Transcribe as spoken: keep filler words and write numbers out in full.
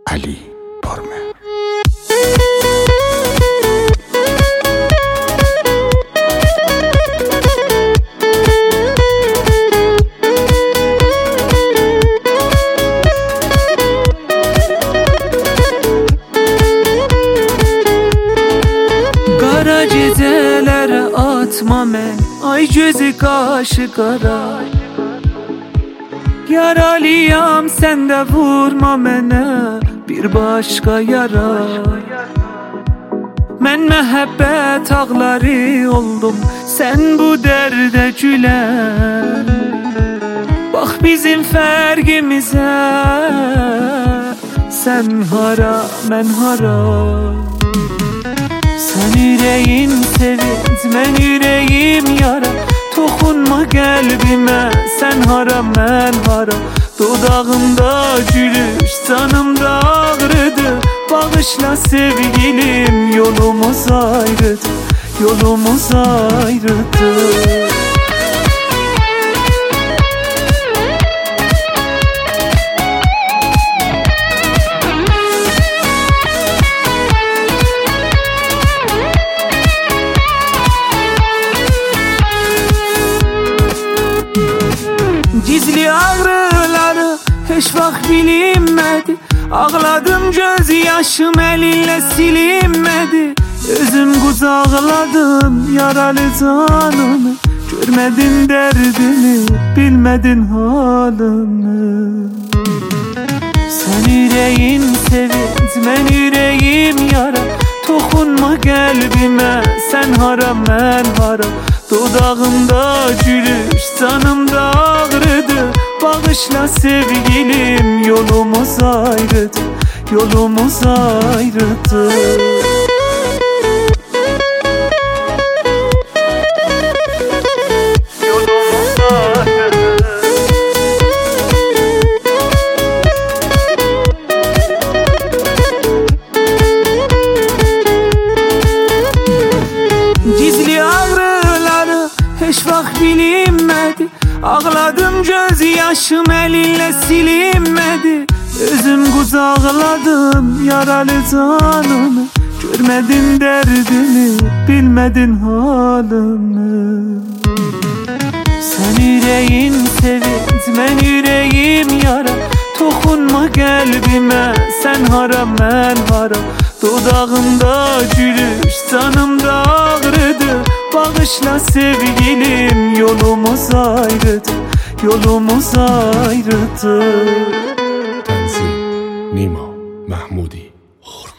علی پارمه. Kara gecelere atma men, ay gözü kaşı kara. Yaralıyam sen de vurma mene bir başka yara. Men mehabbet ağları oldum, sen bu derde gülen. Bak bizim fergimize, sen hara men hara. Sen yüreğin sevinç, men yüreğim yara. Dokunma kalbime, sen hara men hara. Dudağımda gülüş, canımda ağrıdı. Bağışla sevgilim, yolumuz ayrıdı, yolumuz ayrıdı. Gizli ağrıları hiç vaxt bilinmedi. Ağladım göz yaşım elinle silinmedi. Özüm qucaqladım yaralı canımı. Görmedin derdini, bilmedin halını. Sen yüreğin sevinç, men yüreğim yara. Dokunma kalbime, sen hara men hara. Dudağımda gülüş, canımda ağrıdı. Bağışla sevgilim, yolumuz ayrıdı, yolumuz ayrıdı. Yolumuz ayrıdı. Gizli ağrıları hiç vaxt bilinmedi. Ağladım göz yaşım elinle silinmedi. Özüm qucaqladım yaralı canımı. Görmedin derdini, bilmedin halını. Sen yüreğin sevinç, men yüreğim yara. Dokunma kalbime, sen hara men hara. Dudağımda gülüş, canımda ağrıdı. Bağışla sevgilim, yolumuz ayrıdı, yolumuz ayrıdı. تنظیم نیما محمودی.